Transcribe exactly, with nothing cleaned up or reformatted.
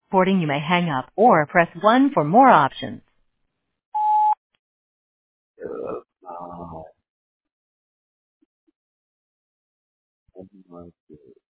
Recording, you may hang up or press one for more options. Uh, uh,